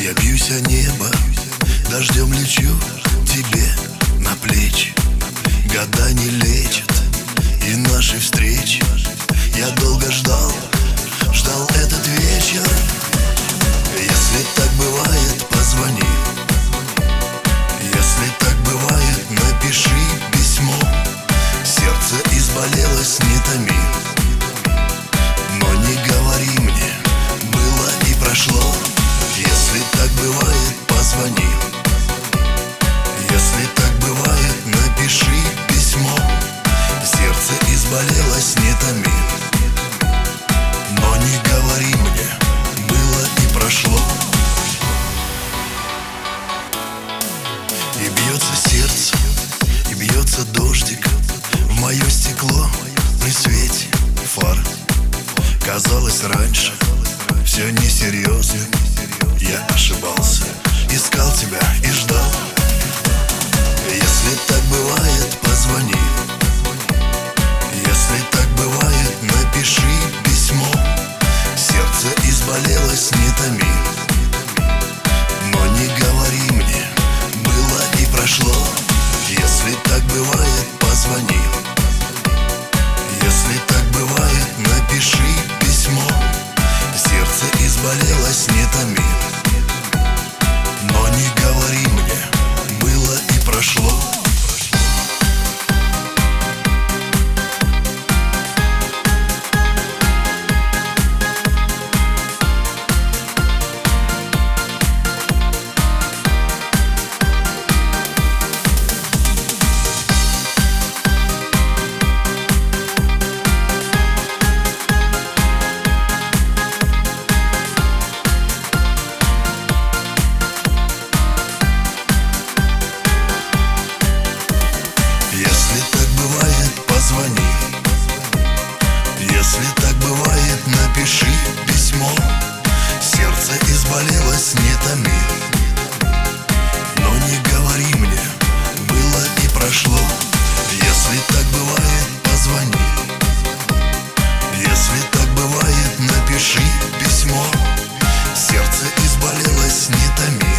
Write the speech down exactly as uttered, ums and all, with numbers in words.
Я бьюсь о небо, дождем лечу тебе на плечи. Года не лечат и наши встречи. Я долго ждал, ждал этот вечер. Если так бывает, позвони. Если так бывает, напиши письмо. Сердце изболелось, не томи. Но не говори мне, было и прошло. Если так бывает, позвони. Если так бывает, напиши письмо. Сердце изболелось, не томи. Но не говори мне, было и прошло. И бьется сердце, и бьется дождик в мое стекло при свете фар. Казалось раньше все несерьезно. Я ошибался, искал тебя и ждал. Если так бывает, позвони. Если так бывает, напиши письмо. Сердце изболелось, не томи. Но не говори мне, было и прошло. Если так бывает, позвони. Если так бывает, напиши письмо. Сердце изболелось, не томи. Но не говори мне, было и прошло. Позвони. Если так бывает, напиши письмо. Сердце изболелось, не томи. Но не говори мне, было и прошло. Если так бывает, позвони. Если так бывает, напиши письмо. Сердце изболелось, не томи.